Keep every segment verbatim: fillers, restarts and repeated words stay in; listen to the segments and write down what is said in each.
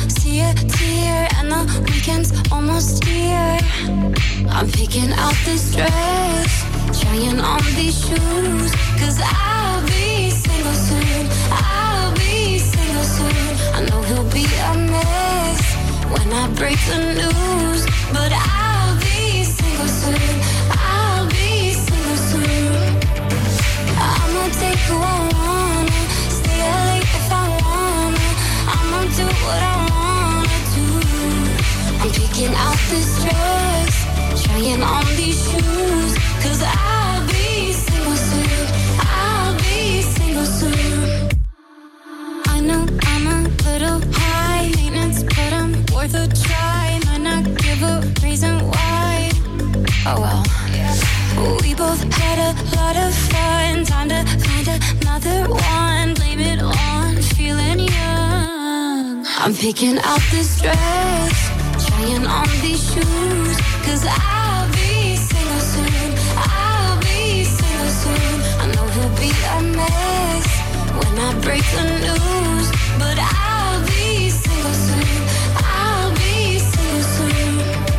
see a tear, and the weekend's almost here. I'm picking out this dress, trying on these shoes, cause I'll be single soon, I'll be single soon. I know he'll be a mess when I break the news, but I'll be single soon, I'll be single soon. I'ma take who I wanna, stay late if I wanna, I'ma do what I wanna do. I'm picking out this dress, trying on these shoes, cause I'll be single soon, I'll be single soon. I know I'm a little high maintenance, but I'm worth a try. Might not give a reason why. Oh well. We both had a lot of fun. Time to find another one. Blame it on feeling young. I'm picking out this dress, trying on these shoes, cause I'll be single soon, I'll be single soon. I know he'll be a mess when I break the news, but I'll be single soon, I'll be single soon.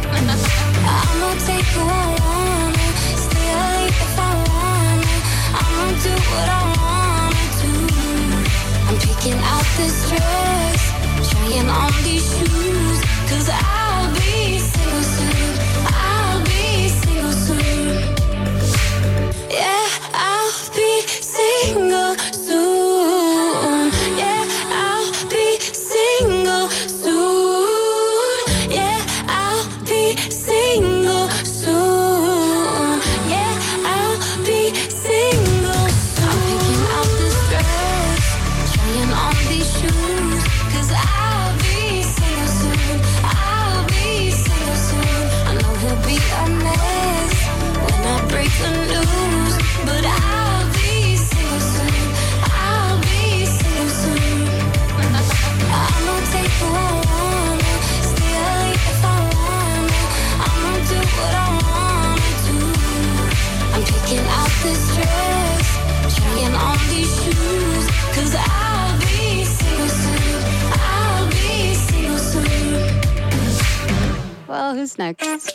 I'ma take who I wanna, stay late if I wanna, I'ma do what I wanna do. I'm picking out this dress, trying on these shoes, cause I'll be single soon, I'll be single soon. Yeah, I'll be single soon. Yeah, I'll be single soon. Yeah, I'll be single soon. Yeah, I'll be single soon. I'm picking out this dress, trying on these shoes, cause I'll be single soon, I'll be single soon. I know he'll be a mess when I break the news, but I'll be single soon, I'll be single soon. I'ma take who I wanna, stay late if I wanna, I'ma do what I wanna do. I'm picking out this dress, trying on these shoes, cause I'll be single soon, I'll be single soon. Well, who's next?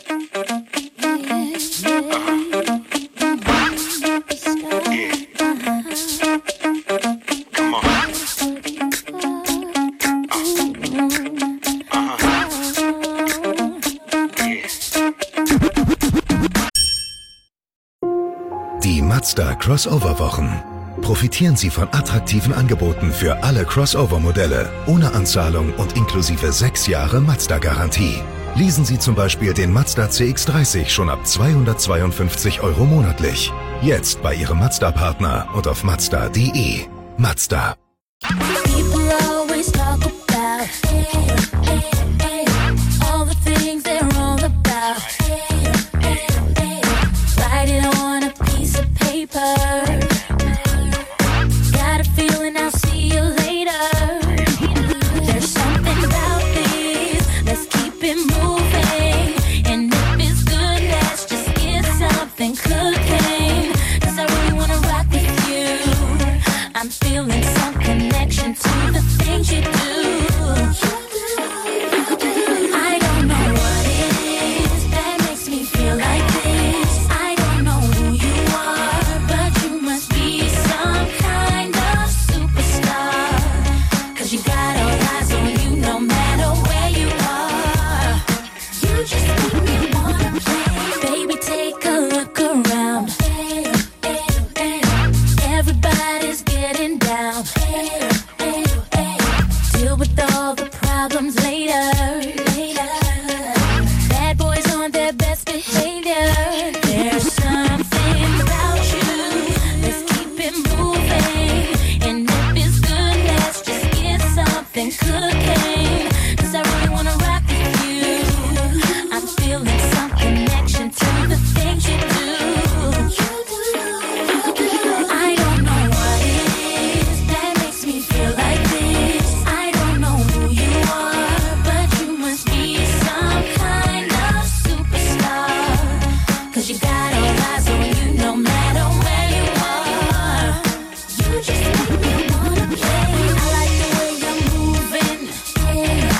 Die Mazda Crossover-Wochen. Profitieren Sie von attraktiven Angeboten für alle Crossover-Modelle, ohne Anzahlung und inklusive sechs Jahre Mazda-Garantie. Leasen Sie zum Beispiel den Mazda C X dreißig schon ab zweihundertzweiundfünfzig Euro monatlich. Jetzt bei Ihrem Mazda-Partner und auf mazda punkt de. Mazda. People always talk about hey, hey, hey, all the things they're wrong about. Hey, hey, hey, write it on a piece of paper. Got a feeling I'll see you later. There's something about this, let's keep it moving. And if it's good, let's just get something cooking. Cause I really wanna rock with you. I'm feeling some connection to the things you do. I don't know what it is that makes me feel like this. I don't know who you are, but you must be some kind of superstar. Cause you got all eyes on you no matter where you are. You just make me wanna play. Baby, take a look around. Everybody's getting down. Deal with all the problems later. Bad boys on their best behavior. There's something about you. Let's keep it moving. And if it's good, let's just get something cooking. Cause I really wanna rock with you. I'm feeling some connection to the things you do. I don't know what it is that makes me feel like this. I don't know who you are, but you must be some kind of superstar. Cause you got all eyes on you no matter where you are. You just make me wanna play. I like the way you're moving. Yeah.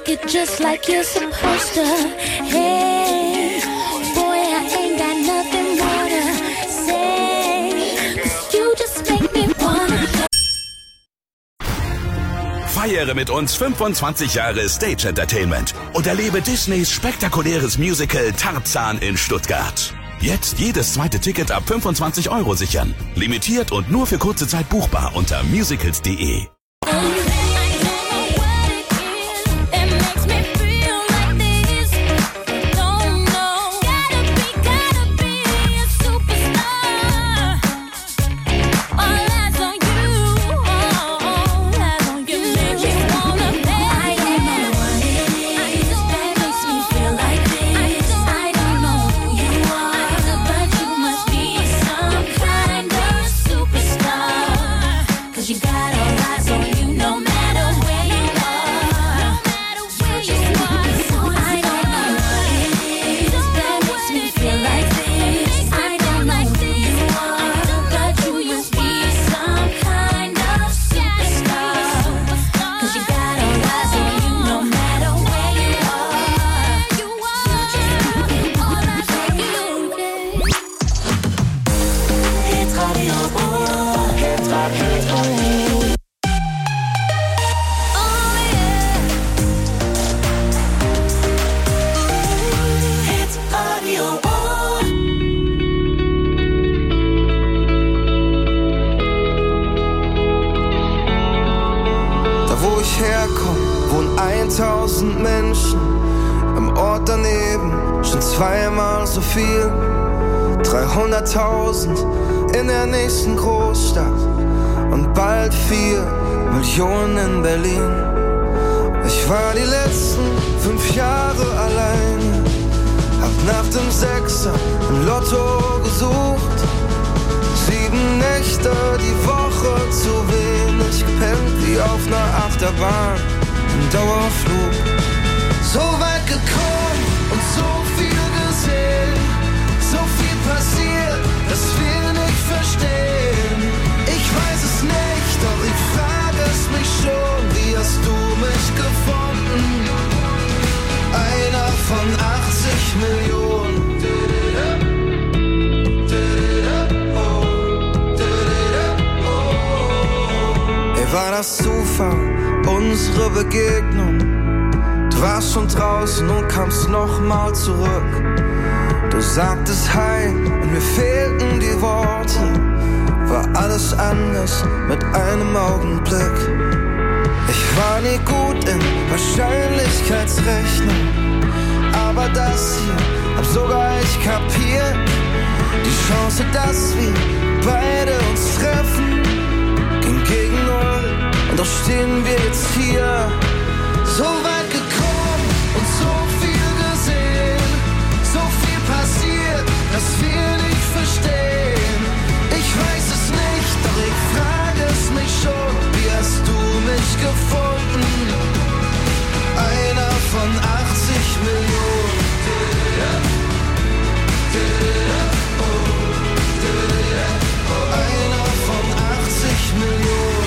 work it just like you're supposed to. Hey, boy, I ain't got nothing more to say, 'cause you just make me wanna. Feiere mit uns fünfundzwanzig Jahre Stage Entertainment und erlebe Disneys spektakuläres Musical Tarzan in Stuttgart. Jetzt jedes zweite Ticket ab fünfundzwanzig Euro sichern. Limitiert und nur für kurze Zeit buchbar unter musicals punkt de. tausend Menschen, im Ort daneben schon zweimal so viel. dreihunderttausend in der nächsten Großstadt und bald vier Millionen in Berlin. Ich war die letzten fünf Jahre alleine, hab nach dem Sechser im Lotto gesucht. Sieben Nächte die Woche zu wenig gepennt, wie auf einer Achterbahn im Dauerflug. So weit gekommen und so viel gesehen, so viel passiert, dass wir nicht verstehen. Ich weiß es nicht, doch ich frage es mich schon, wie hast du mich gefunden? Einer von achtzig Millionen. War das Zufall, unsere Begegnung? Du warst schon draußen und kamst nochmal zurück. Du sagtest Hi und mir fehlten die Worte. War alles anders mit einem Augenblick. Ich war nie gut in Wahrscheinlichkeitsrechnung, aber das hier hab sogar ich kapiert. Die Chance, dass wir beide uns treffen, ging gegen null. Und doch stehen wir jetzt hier, so weit gekommen und so viel gesehen, so viel passiert, dass wir nicht verstehen. Ich weiß es nicht, doch ich frage es mich schon, wie hast du mich gefunden? Einer von achtzig Millionen. Einer von achtzig Millionen.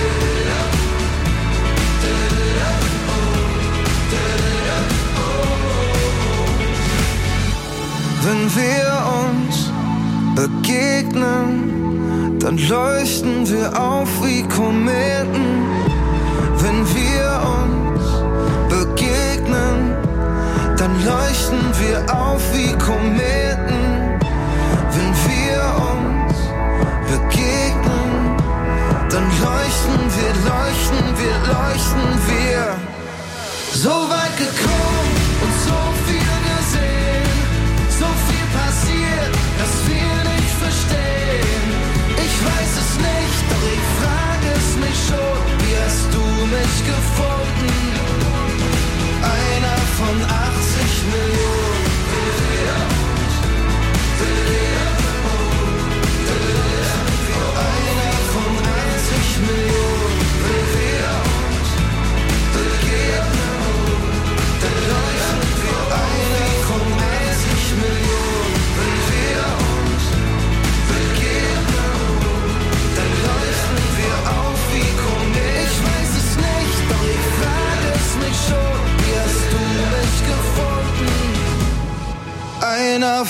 Wenn wir uns begegnen, dann leuchten wir auf wie Kometen. Wenn wir uns begegnen, dann leuchten wir auf wie Kometen. Wenn wir uns begegnen, dann leuchten wir, leuchten wir, leuchten wir. So weit gekommen und so viel gesehen, so viel passiert, dass wir nicht verstehen. Ich weiß es nicht, doch ich frage es mich schon, wie hast du mich gefunden? Einer von achtzig Millionen.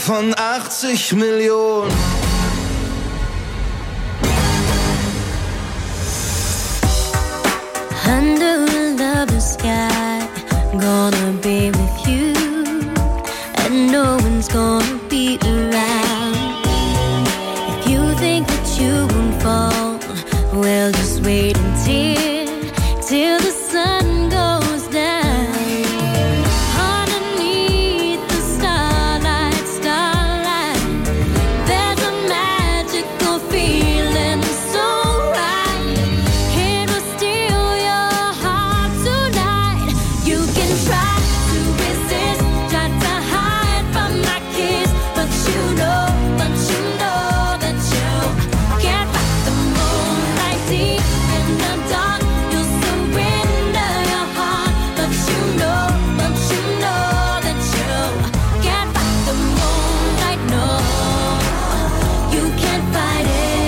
von achtzig Millionen. Under a lover's sky, gonna be with you, and no one's gonna be around. If you think that you won't fall, well, just wait until, till the sun goes down. Underneath the starlight, starlight, there's a magical feeling so right. It will steal your heart tonight. You can try to resist, try to hide from my kiss, but you know, but you know that you can't fight the moonlight deep in the dark. You'll surrender your heart, but you know, but you know that you can't fight the moonlight. No, you can't fight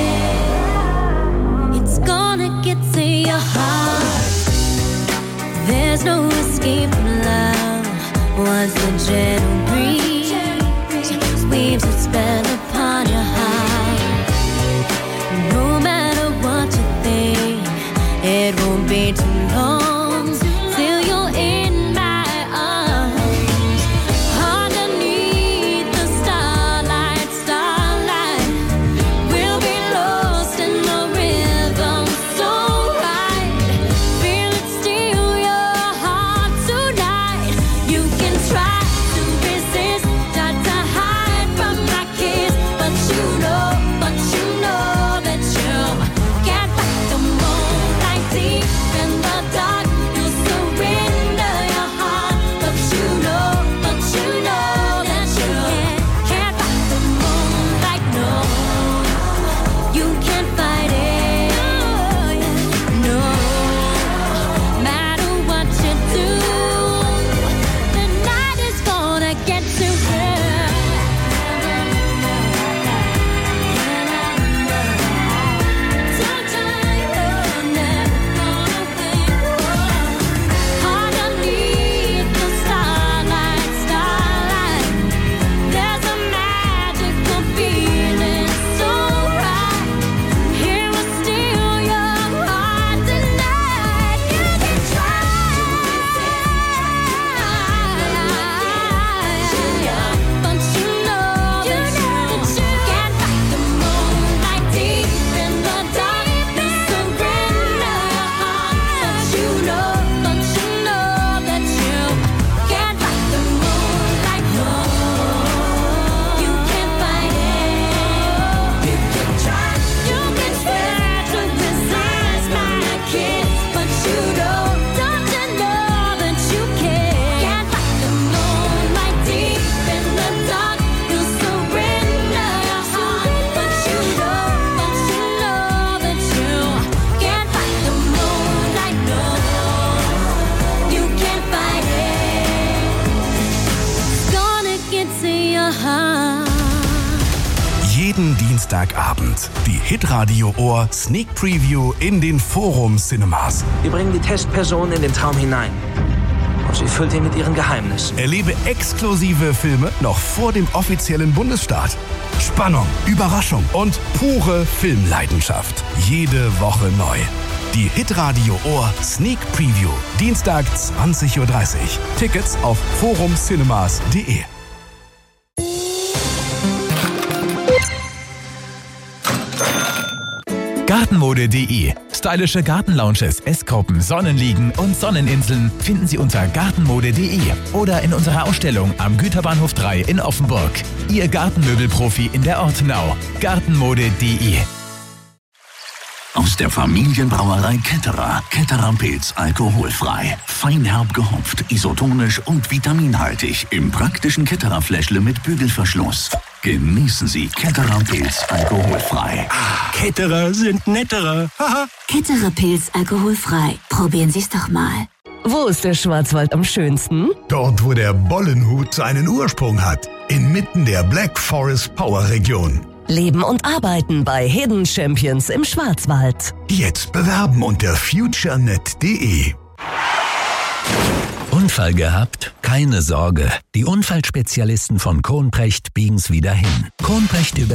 it. It's gonna get to your heart. There's no escape from love. Once the gentle breeze weaves its spell upon your heart, no matter what you think, it won't be too long till you're in my arms. Underneath the starlight, starlight, we'll be lost in the rhythm so right. Feel it steal your heart tonight. You can try to resist, try to hide from my kiss, but you know, but you know that you can't fight the moonlight deep in the dark. You surrender your heart, but you know, but you know that you can't fight the moonlight. No, you can't fight it. No, matter what you do, the night is gonna get to her. Underneath the starlight, starlight, there's a magical feeling so right. Here will steal your heart tonight. You can try, but you know that you can't fight the moonlight deep in the dark. You surrender your heart, but you know, but you know that you can't fight the moonlight. No, you can't fight it. You can try, you can try to resist my kiss, but you know, don't you know that you can't fight the moonlight deep in the dark. You surrender your heart, but you know, but you know that you can't fight the moonlight. No, you can't fight it. It's gonna get to your heart. Jeden Dienstagabend die Hitradio Ohr Sneak Preview in den Forum Cinemas. Wir bringen die Testperson in den Traum hinein und sie füllt ihn mit ihren Geheimnissen. Erlebe exklusive Filme noch vor dem offiziellen Bundesstart. Spannung, Überraschung und pure Filmleidenschaft. Jede Woche neu. Die Hitradio Ohr Sneak Preview. Dienstag zwanzig Uhr dreißig. Tickets auf forum cinemas punkt de. Gartenmode punkt de. Stylische Gartenlounges, Essgruppen, Sonnenliegen und Sonneninseln finden Sie unter gartenmode punkt de oder in unserer Ausstellung am Güterbahnhof drei in Offenburg. Ihr Gartenmöbelprofi in der Ortenau. Gartenmode punkt de. Aus der Familienbrauerei Ketterer. Ketterer Pilz alkoholfrei. Feinherb gehopft, isotonisch und vitaminhaltig. Im praktischen Ketterer Fläschle mit Bügelverschluss. Genießen Sie Ketterer Pilz alkoholfrei. Ketterer sind netterer. Ketterer Pilz alkoholfrei. Probieren Sie es doch mal. Wo ist der Schwarzwald am schönsten? Dort, wo der Bollenhut seinen Ursprung hat. Inmitten der Black Forest Power Region. Leben und arbeiten bei Hidden Champions im Schwarzwald. Jetzt bewerben unter futurenet punkt de. Unfall gehabt? Keine Sorge. Die Unfallspezialisten von Kronprecht biegen's wieder hin. Kronprecht über